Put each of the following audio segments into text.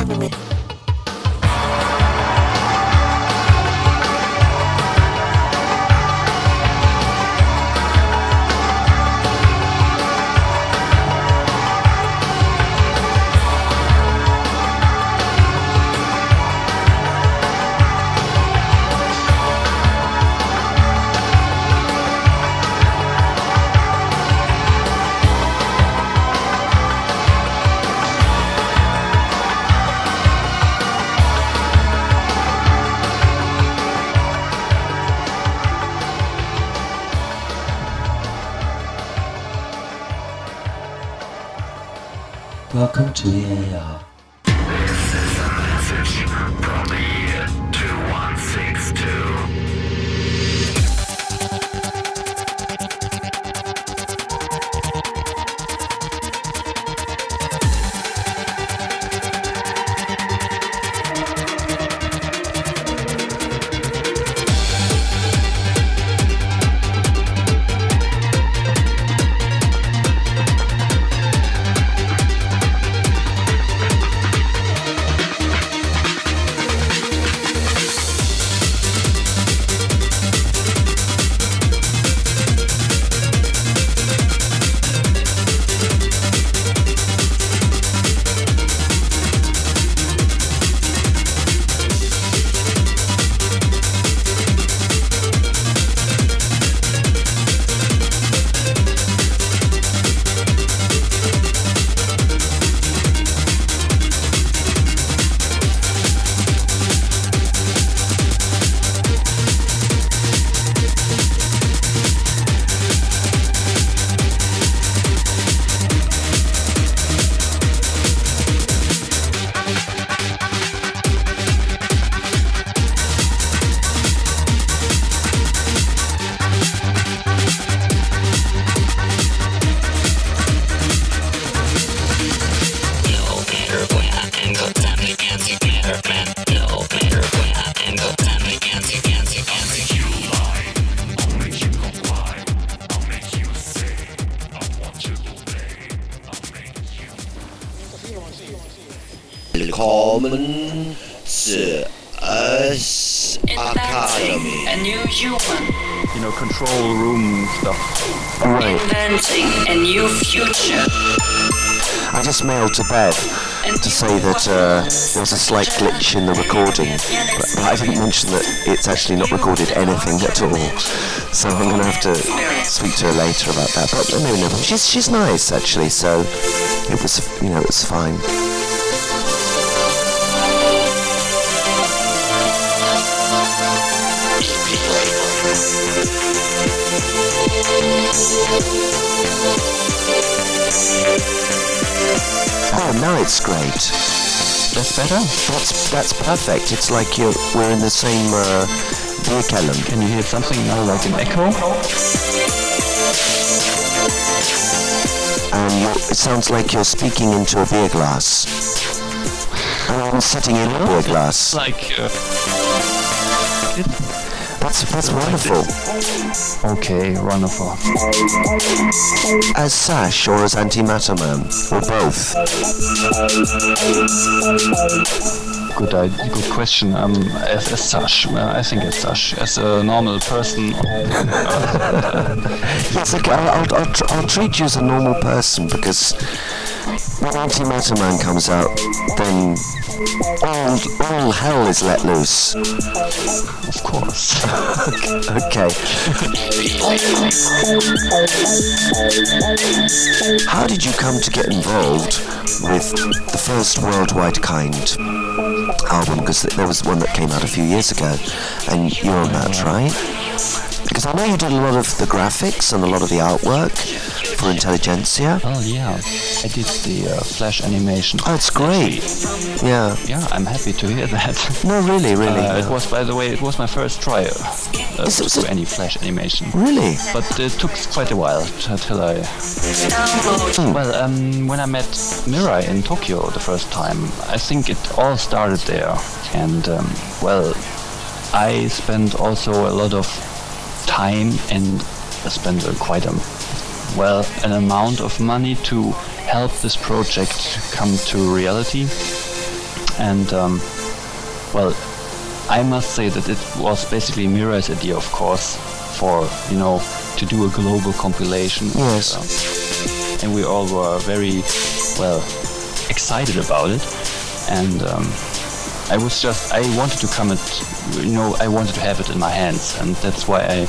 Welcome to EAR. This is a message from the year 2162. Willkommen zu Earth Academy. A new human. You know, control room stuff. Right. Inventing a new future. I just mailed to Bev to say that there was a slight glitch in the recording, but I didn't mention that it's actually not recorded anything at all. So I'm going to have to speak to her later about that. But no, she's nice actually. So it was, it was fine. Oh, now it's great. That's better? That's perfect. It's like we're in the same vehicle. Can you hear something now like an echo? It sounds like you're speaking into a beer glass. I'm sitting in a beer glass. That's wonderful. Okay, wonderful. As Sash or as Antimatter Man, or both? Good question. As Sash, I think as Sash, as a normal person. Yes, okay, I'll treat you as a normal person, because when Antimatter Man comes out, then all hell is let loose. Of course. Okay. How did you come to get involved with the first Worldwide Kind album? Because there was one that came out a few years ago, and you're on that, right? Because I know you did a lot of the graphics and a lot of the artwork for Intelligentsia. Oh yeah, I did the Flash animation. Oh, it's great. Yeah. Yeah, I'm happy to hear that. No, really. Yeah. It was, by the way, my first try to do any Flash animation. Really? But it took quite a while until I... Well, when I met Mirai in Tokyo the first time, I think it all started there. And, I spent also a lot of time and spent quite an amount of money to help this project come to reality. And well, I must say that it was basically Mirai's idea, of course, for to do a global compilation. Yes. And we all were very excited about it. And I wanted to come I wanted to have it in my hands, and that's why I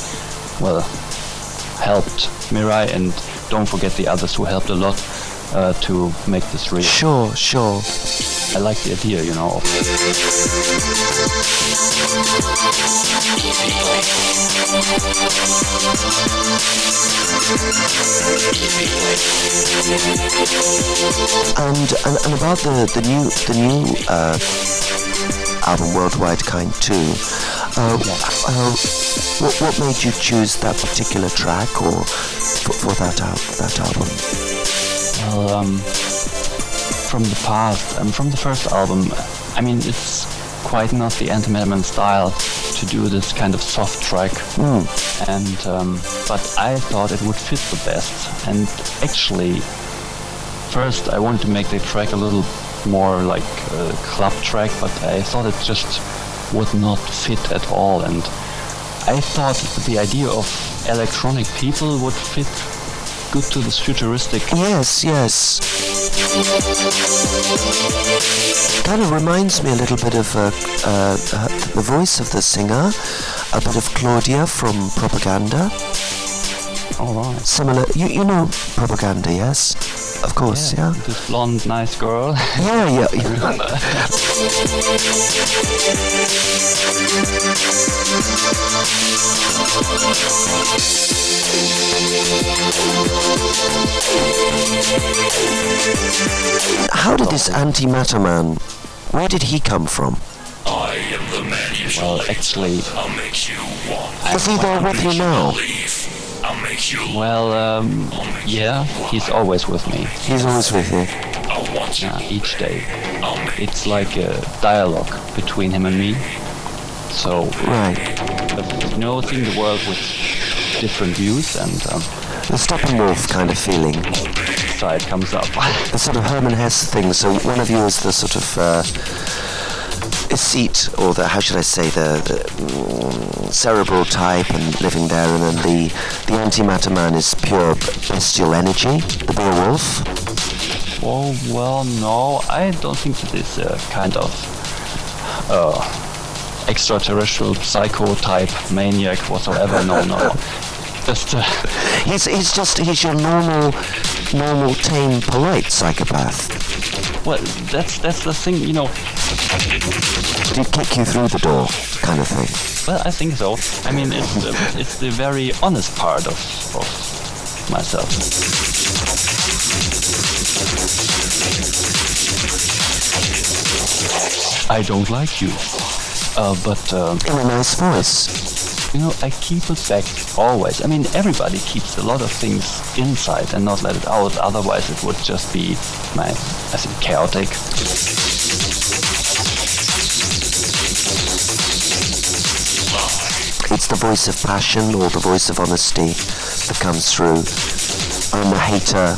helped Mirai, and don't forget the others who helped a lot to make this real. Sure. I like the idea, And about the new album, Worldwide Kind 2. What made you choose that particular track, or for that album? Well, from the past, from the first album, I mean, it's quite not the Antimatter style to do this kind of soft track, and but I thought it would fit the best. And actually, first I wanted to make the track a little more like a club track, but I thought it just would not fit at all. And I thought the idea of electronic people would fit good to this futuristic. Yes. Kind of reminds me a little bit of the voice of the singer, a bit of Claudia from Propaganda. All right. Similar, you know Propaganda, yes? Of course, yeah. This blonde, nice girl. Yeah. How did this Antimatter Man, where did he come from? I am the man you should Well, actually, I'll make you want. Is he there with you now? I'll make you yeah, he's always with me. He's always with you. I want you. Each day. I'll make It's like a dialogue between him and me. So, Right. seeing the world with different views, and The Steppenwolf kind of feeling. side comes up. The sort of Herman Hesse thing. So one of you is the sort of seat, or the, how should I say, the cerebral type and living there, and then the Antimatter Man is pure bestial energy, the Beowulf. Oh, well, no, I don't think that is a kind of extraterrestrial psycho type maniac whatsoever. No. Just He's your normal tame polite psychopath. well, that's the thing, Did he kick you through the door, kind of thing? Well, I think so. I mean, it's the very honest part of myself. I don't like you, but In a nice voice. I keep it back always. I mean, everybody keeps a lot of things inside and not let it out. Otherwise, it would just be, chaotic. It's the voice of passion or the voice of honesty that comes through. I'm a hater.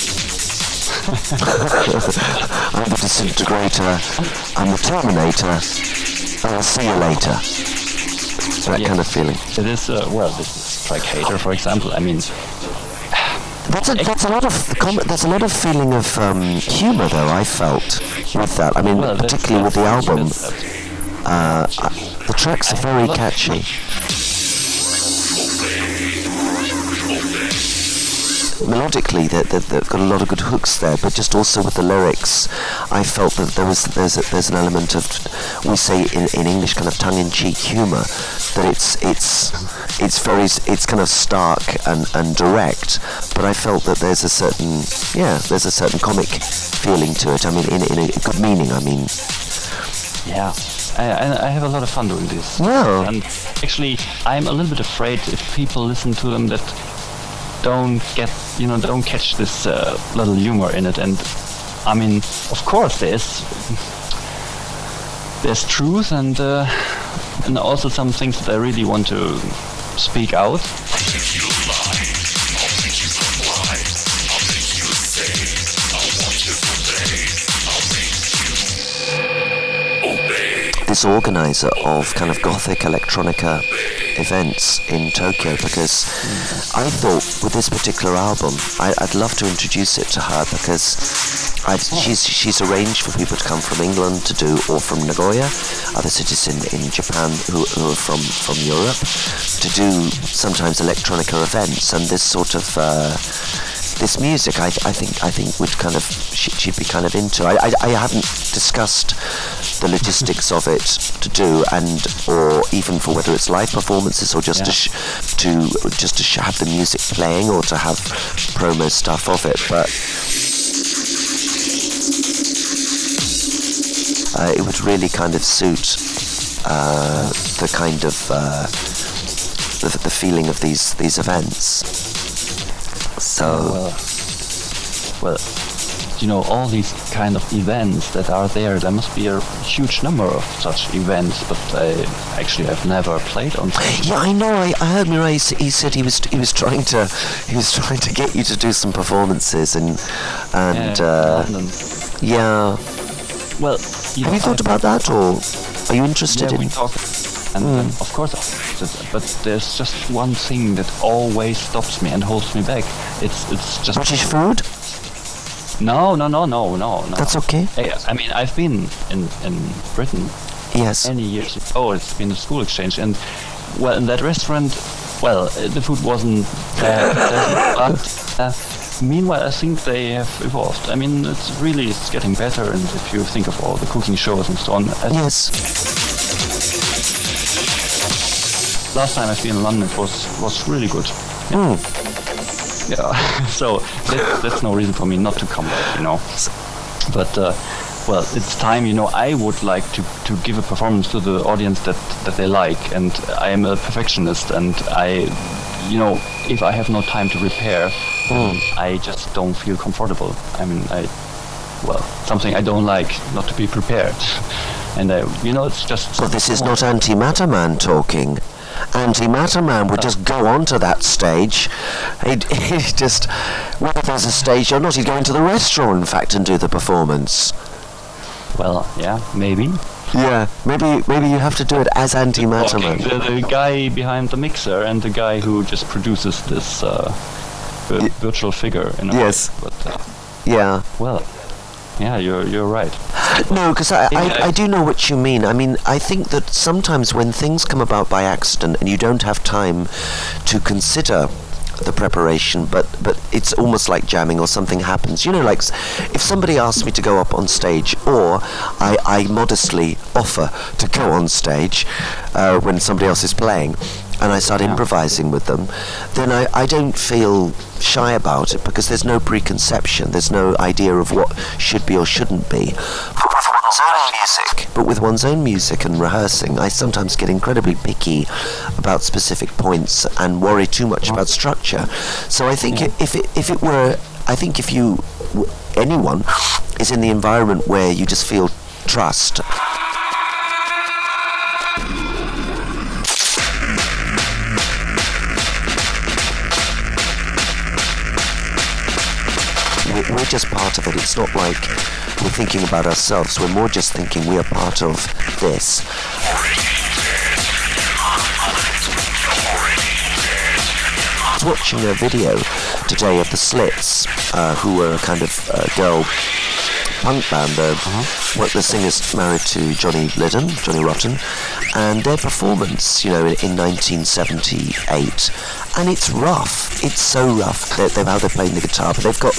I'm the disintegrator. I'm the terminator. I'll see you later. That kind of feeling. It is, this is like Hater, for example. I mean, That's a lot of feeling of humour, though, I felt with that. I mean, particularly with the album. The tracks are very catchy. Melodically, they've got a lot of good hooks there, but just also with the lyrics, I felt that there's an element of, we say in English, kind of tongue-in-cheek humour. That it's kind of stark and direct, but I felt that there's a certain comic feeling to it. I mean, in a good meaning. I mean. Yeah. I have a lot of fun doing this. Yeah. And actually, I'm a little bit afraid if people listen to them that don't catch this little humor in it. And I mean, of course, there's truth and also some things that I really want to speak out. this organizer of kind of gothic electronica events in Tokyo, because I thought with this particular album I'd love to introduce it to her, because she's arranged for people to come from England to do, or from Nagoya, other cities in Japan who are from Europe, to do sometimes electronica events, and this sort of this music I think would kind of she'd be kind of into. I hadn't discussed the logistics of it to do, and or even for whether it's live performances or just to have the music playing, or to have promo stuff of it, but it would really kind of suit the kind of the feeling of these events. So well, you know, all these kind of events that are there must be a huge number of such events, but I've never played on stage. Yeah, I know. I heard Mirai. He said he was trying to get you to do some performances and London. Yeah. Well, have you thought about that, or are you interested in? We talked, and of course, but there's just one thing that always stops me and holds me back. It's just British food. No. That's okay. I mean, I've been in Britain. Yes. Many years ago. It's been a school exchange, and well, in that restaurant, the food wasn't that but meanwhile, I think they have evolved. I mean, it's getting better, and if you think of all the cooking shows and so on. Yes. Last time I've been in London, it was really good. Yeah. Yeah. So that's no reason for me not to come back, you know. But it's time, you know. I would like to give a performance to the audience that they like, and I am a perfectionist, and if I have no time to prepare, I just don't feel comfortable. I mean, something I don't like, not to be prepared. And it's just. But this is not Antimatter Man talking. Antimatter Man would just go onto that stage. He'd just, whether there's a stage or not, he'd go into the restaurant, in fact, and do the performance. Well, yeah, maybe. Yeah, maybe you have to do it as Antimatter Man. The guy behind the mixer and the guy who just produces this virtual figure in a way. But, yeah. Well, yeah, you're right. No, because I do know what you mean. I mean, I think that sometimes when things come about by accident and you don't have time to consider the preparation, but it's almost like jamming, or something happens. You know, like if somebody asks me to go up on stage, or I modestly offer to go on stage when somebody else is playing, and I start improvising with them, then I don't feel shy about it, because there's no preconception, there's no idea of what should be or shouldn't be. But with one's own music and rehearsing, I sometimes get incredibly picky about specific points and worry too much about structure. So I think if anyone is in the environment where you just feel trust. We're just part of it. It's not like we're thinking about ourselves. We're more just thinking we are part of this. I was watching a video today of the Slits, who were a kind of girl punk band. The singer's married to Johnny Rotten, and their performance, in 1978, and it's rough. It's so rough. How they're playing the guitar, but they've got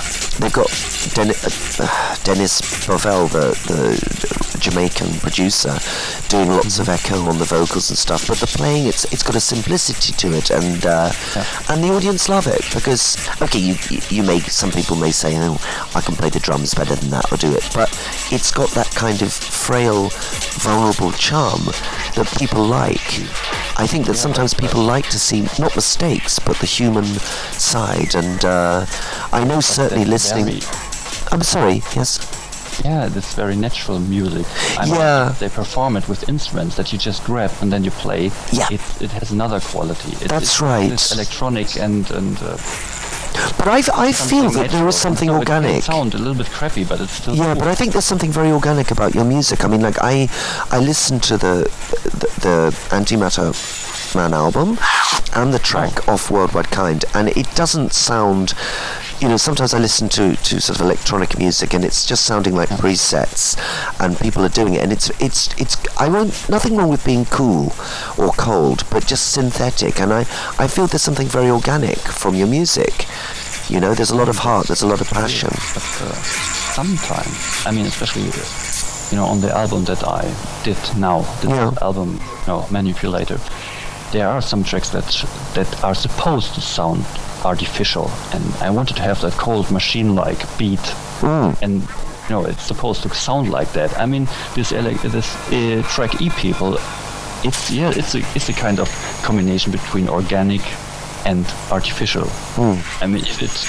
Dennis Bovell, the Jamaican producer, doing lots of echo on the vocals and stuff. But the playing, it's got a simplicity to it, and the audience love it, because some people may say, I can play the drums better than that, or do it, but it's got that kind of frail, vulnerable charm that people like. I think that sometimes people like to see not mistakes, but the human side, and I know certainly listening. I'm sorry. Yes. Yeah, it's very natural music. They perform it with instruments that you just grab and then you play. Yeah. It has another quality. That's right. It's electronic and But I feel that there is something organic. It sound a little bit crappy, but it's still Yeah, cool. but I think there's something very organic about your music. I mean, like I listened to the Antimatter Man album and the track off Worldwide Kind, and it doesn't sound. Sometimes I listen to sort of electronic music, and it's just sounding like presets, and people are doing it, and it's. Nothing wrong with being cool or cold, but just synthetic, and I feel there's something very organic from your music. There's a lot of heart, there's a lot of passion. But sometimes, I mean, especially on the album that I did now, this album, Manipulator, there are some tracks that are supposed to sound artificial, and I wanted to have that cold machine-like beat, and it's supposed to sound like that. I mean, this track E People, it's a kind of combination between organic and artificial. I mean,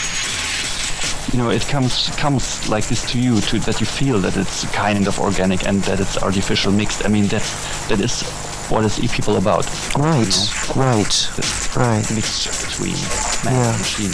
it comes like this to you, that you feel that it's kind of organic and that it's artificial mixed. I mean, that is what is E People about. Right. Mixture between man and machine.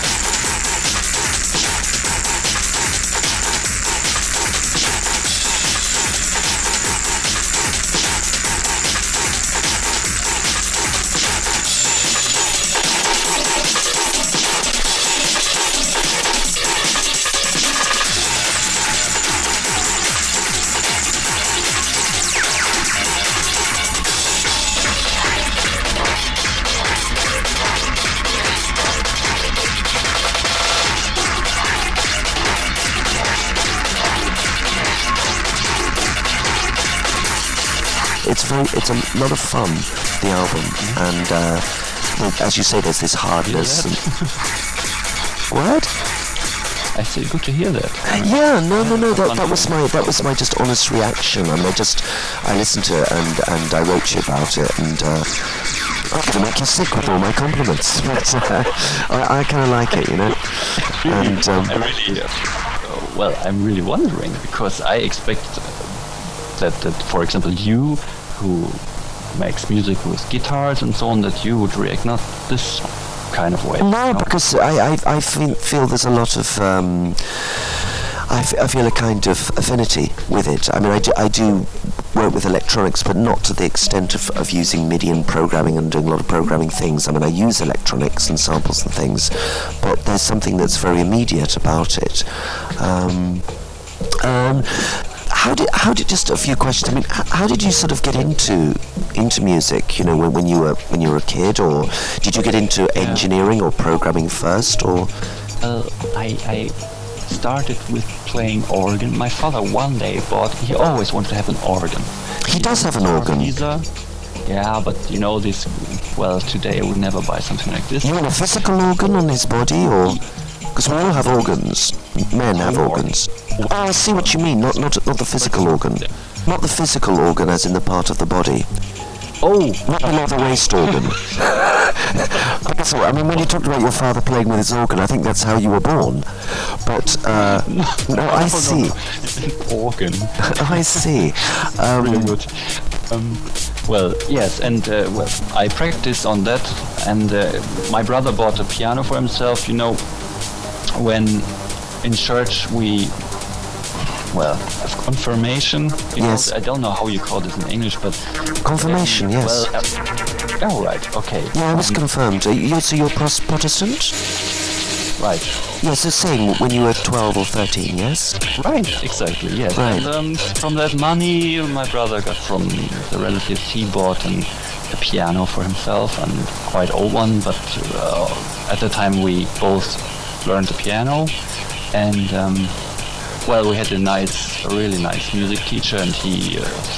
It's a lot of fun, the album, and as you say, there's this hardness. What? I say, good to hear that. That was my just honest reaction, and I listened to it and I wrote you about it, and I'm gonna make you sick with all my compliments, but I kind of like it, And I'm really wondering, because I expect that for example, you who makes music with guitars and so on, that you would react not this kind of way. No, because I feel there's a lot of I feel a kind of affinity with it. I mean, I do work with electronics, but not to the extent of using MIDI and programming and doing a lot of programming things. I mean, I use electronics and samples and things, but there's something that's very immediate about it. How did just a few questions? I mean, how did you sort of get into music? When you were a kid, or did you get into engineering or programming first, or? I started with playing organ. My father one day he always wanted to have an organ. He does have an organ. Yeah, but this. Well, today I would never buy something like this. You mean a physical organ on his body, or? Because we all have organs. Men have organs. Oh, I see what you mean. Not the physical organ. Not the physical organ as in the part of the body. Oh! Not below the waist organ. But that's all. I mean, when you talked about your father playing with his organ, I think that's how you were born. But, no, I see. Organ. I see. Really good. Well, yes, and I practiced on that, and my brother bought a piano for himself. When in church we have confirmation. Yes. I don't know how you call this in English, but confirmation. Yes. Oh, right. Okay. Yeah, I was confirmed. So you're Protestant? Right. Yes, the same when you were 12 or 13, yes? Right, exactly, yes. Right. And from that money my brother got from the relatives, he bought a piano for himself, and quite old one, but at the time we both learned the piano, and we had a really nice music teacher, and he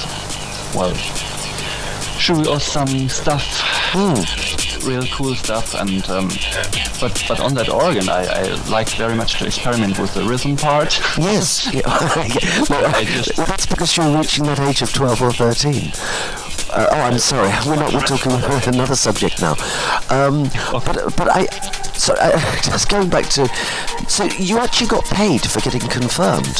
showed us some stuff. Real cool stuff, and but on that organ I liked very much to experiment with the rhythm part. Yes. That's because you're reaching that age of 12 or 13. I'm sorry, we're talking about another subject now. Just going back to, so you actually got paid for getting confirmed?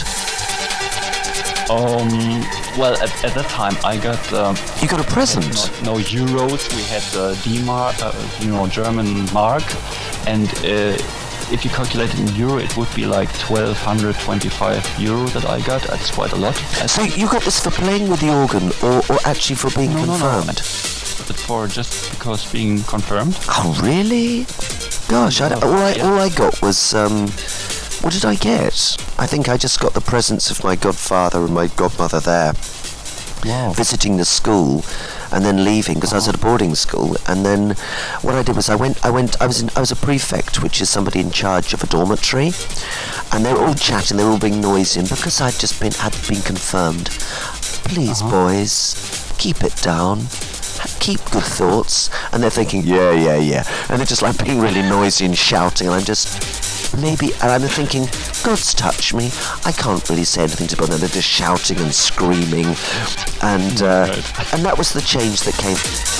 At that time I got... you got a present? No euros, we had D-Mark, German mark, and if you calculate it in euro, it would be like 1,225 euro that I got. That's quite a lot. So you got this for playing with the organ, or actually for being confirmed? But for just because being confirmed. Oh, really? Gosh, all I got was, what did I get? I think I just got the presence of my godfather and my godmother there. Wow. Visiting the school and then leaving because I was at a boarding school. And then what I did was I was a prefect, which is somebody in charge of a dormitory, and they were all chatting, they were all being noisy, and because had been confirmed, please boys, keep it down, keep good thoughts. And they're thinking, yeah, and they're just like being really noisy and shouting, and I'm just and I'm thinking, God's touched me. I can't really say anything to them. They're just shouting and screaming, and that was the change that came.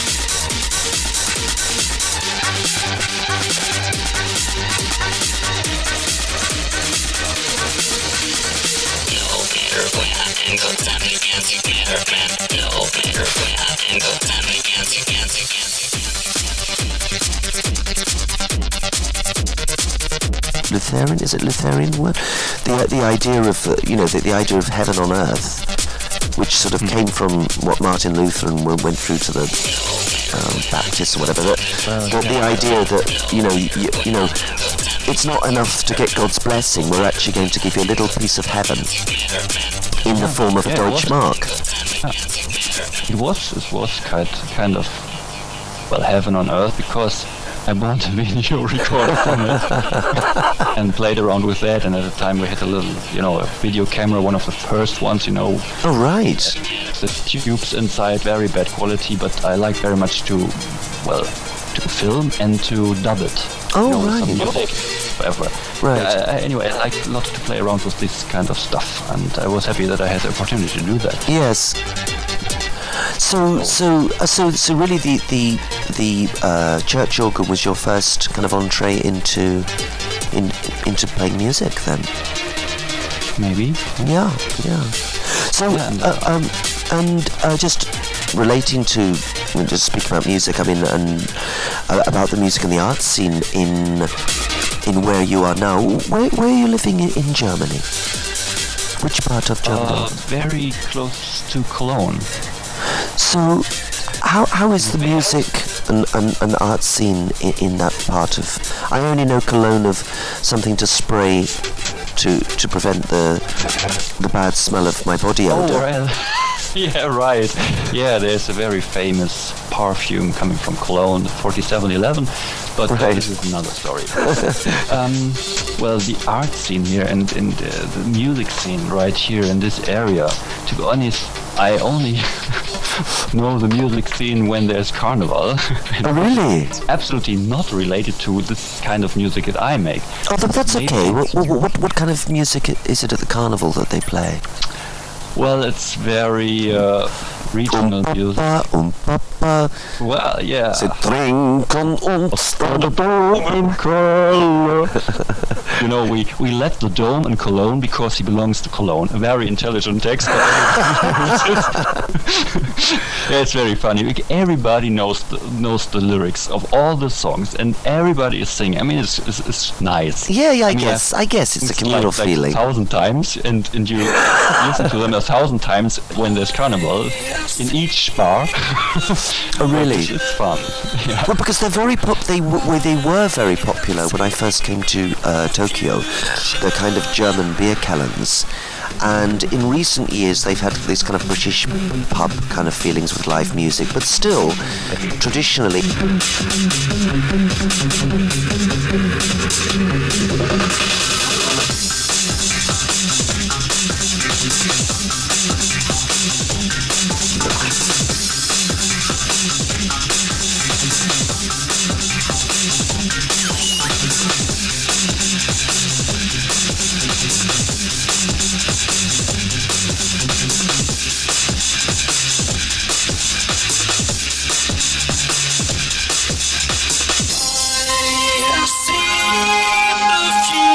Lutheran? Is it Lutheran word? The idea of the idea of heaven on earth, which sort of came from what Martin Luther and went through to the Baptists or whatever. The idea that you know it's not enough to get God's blessing. We're actually going to give you a little piece of heaven in the form of a Deutsche Mark. It was kind of heaven on earth, because I bought a video recorder from it and played around with that. And at the time we had a little, a video camera, one of the first ones, Oh, right. The tubes inside, very bad quality, but I like very much to film and to dub it. Oh, right. Some music, whatever. Right. Anyway, I like a lot to play around with this kind of stuff, and I was happy that I had the opportunity to do that. Yes. So really, the church organ was your first kind of entree into playing music, then? Maybe. Yeah. So, just relating to, just speaking about music, I mean, and about the music and the arts scene in where you are now. Where are you living in Germany? Which part of Germany? Very close to Cologne. So, how is the music and art scene in that part of? I only know Cologne of something to spray to prevent the bad smell of my body odor. Oh, well. Yeah, right. Yeah, there's a very famous perfume coming from Cologne, 4711, but this is another story. The art scene here and the music scene right here in this area, to be honest, I only know the music scene when there's carnival. Oh, really? It's absolutely not related to this kind of music that I make. Oh, but that's okay. What kind of music is it at the carnival that they play? Well, it's very regional music. Well, yeah. Sie trinken uns der Dom in Köln. We let the Dome in Cologne because he belongs to Cologne. A very intelligent text. Yeah, it's very funny. Everybody knows the lyrics of all the songs, and everybody is singing. I mean, it's nice. Yeah. I guess it's a communal feeling. 1,000 times, and you listen to them 1,000 times when there's carnival in each bar. Oh, really? It's fun. Yeah. Well, because they're very they were very popular when I first came to Tokyo. The kind of German beer kellens. And in recent years, they've had this kind of British pub kind of feelings with live music, but still, traditionally. I've seen the future.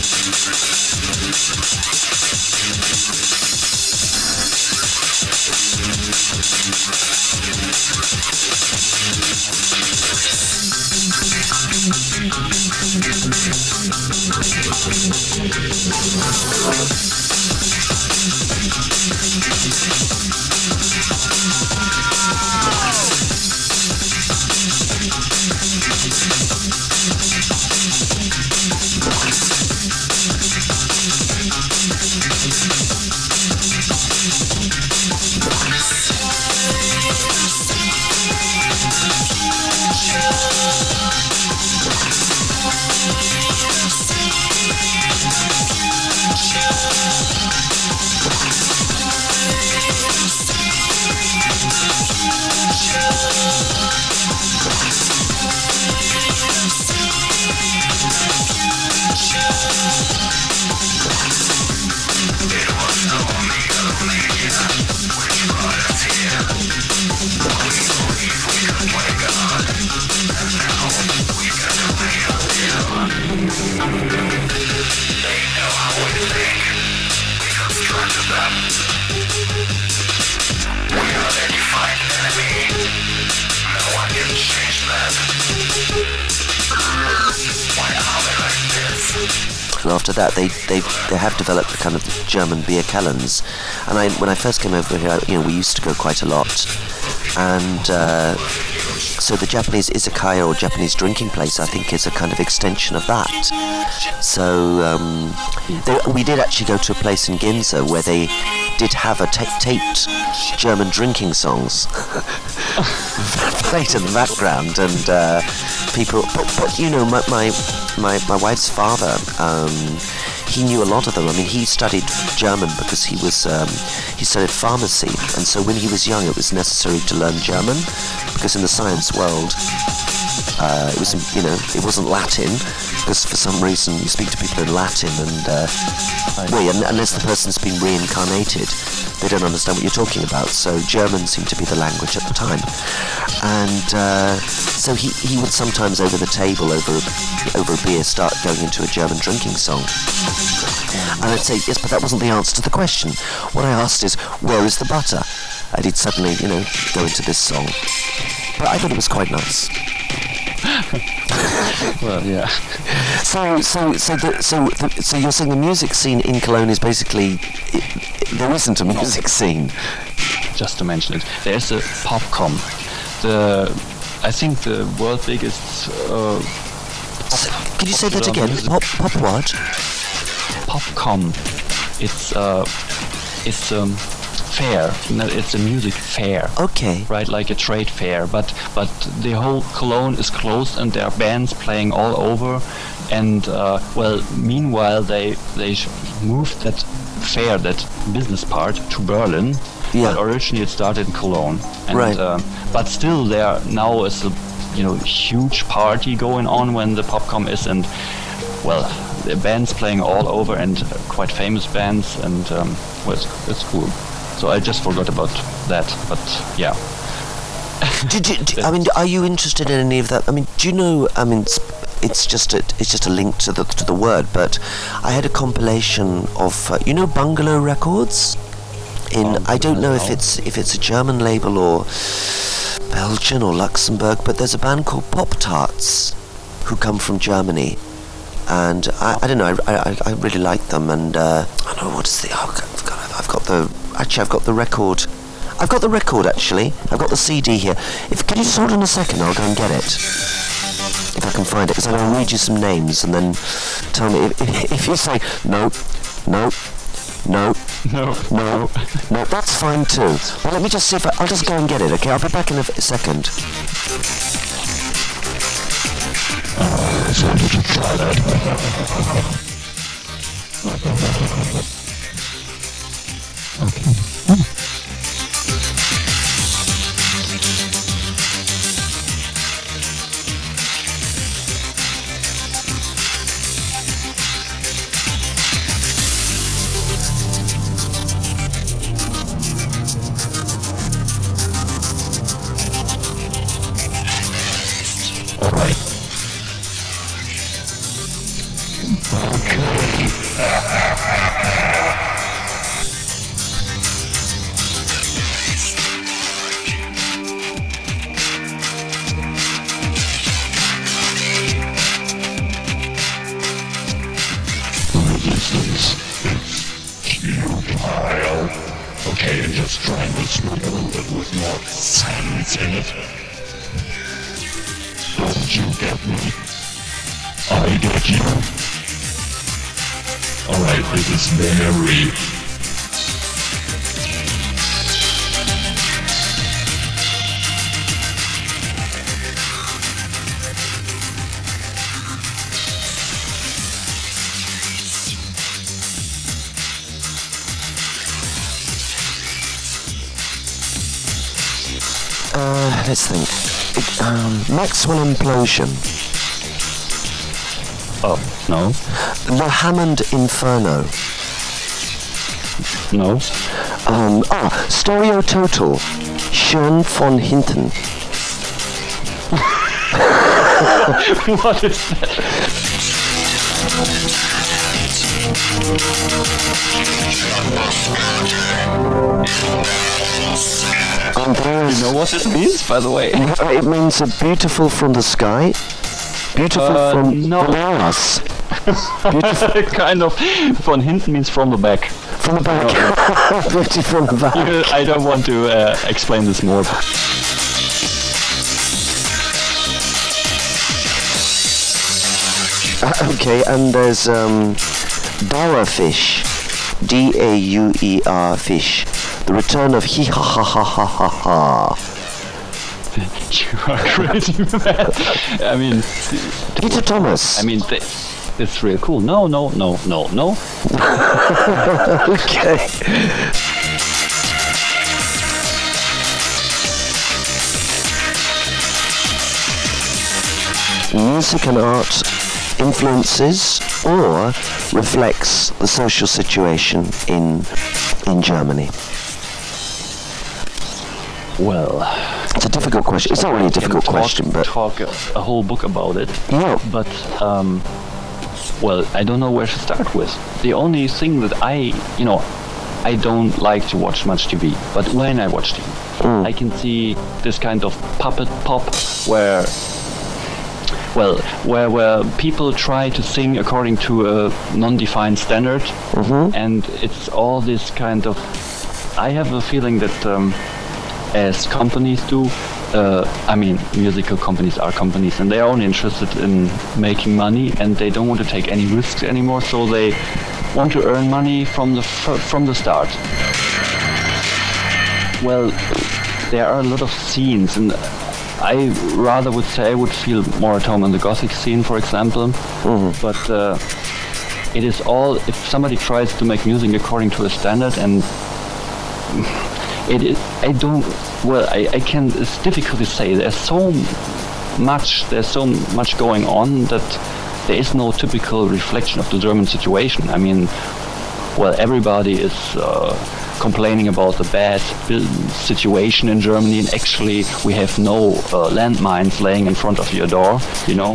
And after that, they have developed a kind of German beer Kellens. And when I first came over here, we used to go quite a lot. And so the Japanese izakaya or Japanese drinking place, I think, is a kind of extension of that. So we did actually go to a place in Ginza where they did have a taped German drinking songs played in the background, and people. But my wife's father, he knew a lot of them. I mean, he studied German because he studied pharmacy, and so when he was young, it was necessary to learn German because in the science world, it wasn't Latin, because for some reason you speak to people in Latin and unless the person's been reincarnated, they don't understand what you're talking about. So German seemed to be the language at the time, and so he would sometimes over the table, over a beer, start going into a German drinking song. And I'd say, yes, but that wasn't the answer to the question. What I asked is, where is the butter? And he'd suddenly, go into this song. But I thought it was quite nice. Well, yeah. So you're saying the music scene in Cologne is basically there isn't a music scene. Just to mention it, there's a Popcom, I think the world's biggest. Can you say that again? Pop what? Popcom. It's fair. It's a music fair. Okay. Right, like a trade fair. But the whole Cologne is closed, and there are bands playing all over. And meanwhile they moved that fair, that business part, to Berlin. Yeah. But originally it started in Cologne. And, right. But still, there now is a huge party going on when the Popcom is, and the bands playing all over, and quite famous bands, and it's cool. So I just forgot about that, but yeah. Are you interested in any of that? I mean, do you know? I mean, it's just a link to the word, but I had a compilation of Bungalow Records. I don't know if it's a German label or Belgian or Luxembourg, but there's a band called Pop Tarts who come from Germany, and I don't know. I really like them, and I don't know what is the. I've got the record. I've got the record actually. I've got the CD here. Can you just hold on a second? I'll go and get it. If I can find it, because I'm going to read you some names and then tell me if you say no. No, that's fine too. Well, let me just see if I'll just go and get it, okay? I'll be back in a second. okay and just try and speak a little bit with more sense in it? Don't you get me? I get you. Alright, this is Mary. Let's think. Maxwell implosion. Oh, no. The Hammond Inferno. No. Stereo Total. Schön von hinten. What is that? You know what this means, by the way? It means beautiful from the sky. Beautiful from no. the ass. Kind of. Von hinten means from the back. From the back. Beauty from the back. I don't want to explain this more. Okay, and there's Dauer fish. Dauer fish. The return of he ha ha ha ha ha ha. You are crazy, man. I mean, Peter Thomas. I mean, it's real cool. No. Okay. Music and art influences or reflects the social situation in Germany. Well, it's a difficult question. It's not really a difficult question, but talk a whole book about it. Yeah. But well, I don't know where to start with. The only thing that I don't like to watch much TV, but when I watch TV, I can see this kind of puppet pop where people try to sing according to a non-defined standard, and it's all this kind of. I have a feeling that as companies do, I mean, musical companies are companies, and they are only interested in making money, and they don't want to take any risks anymore. So they want to earn money from the start. Well, there are a lot of scenes, and I rather would say I would feel more at home in the Gothic scene, for example. But it is all, if somebody tries to make music according to a standard, and it's difficult to say. There's so much going on that there is no typical reflection of the German situation. I mean, well, everybody is complaining about the bad situation in Germany, and actually we have no landmines laying in front of your door, you know.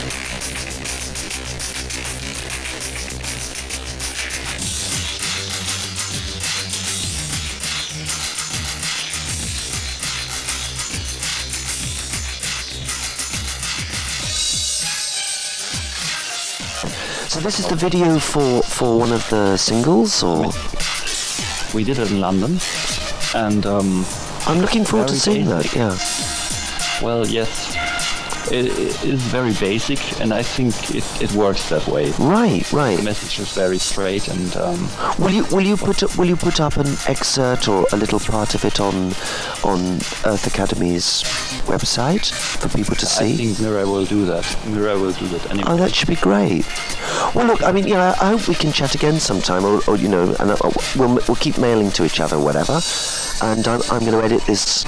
So this is the video for one of the singles, or? We did it in London, and I'm looking forward to seeing that. Yeah. Well, yes, it is very basic, and I think it works that way. Right. The message is very straight, and will you put up an excerpt or a little part of it on Earth Academy's website for people to see? I think Mirai will do that. Anyway. Oh, that should be great. Well, look, I mean, I hope we can chat again sometime, or and we'll keep mailing to each other, whatever. And I'm going to edit this.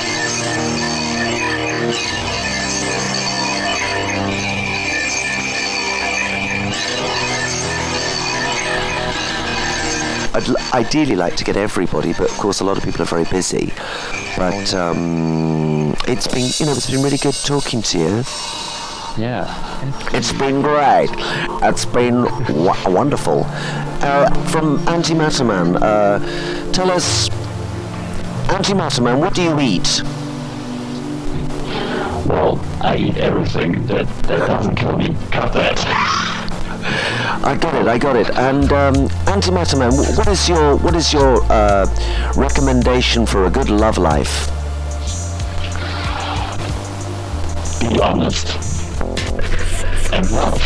I'd ideally like to get everybody, but of course a lot of people are very busy. But it's been really good talking to you. Yeah. It's been great. It's been wonderful. From Antimatterman, tell us, Antimatterman, what do you eat? Well, I eat everything that doesn't kill me. Cut that. I got it. And Antimatter Man, what is your recommendation for a good love life? Be honest and love.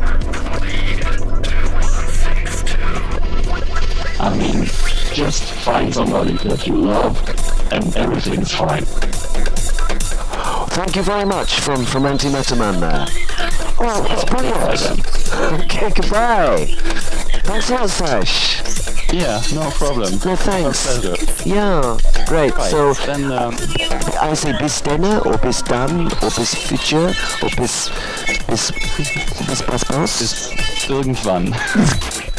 I mean, just find somebody that you love and everything's fine. Thank you very much from Antimatter Man there. Oh, that's brilliant. Okay, goodbye. Thanks a lot, Sash. Yeah, no problem. No, thanks. My pleasure. Yeah, great. Right, So, then I say bis denne, or bis dann, or bis future, or bis was? bis irgendwann.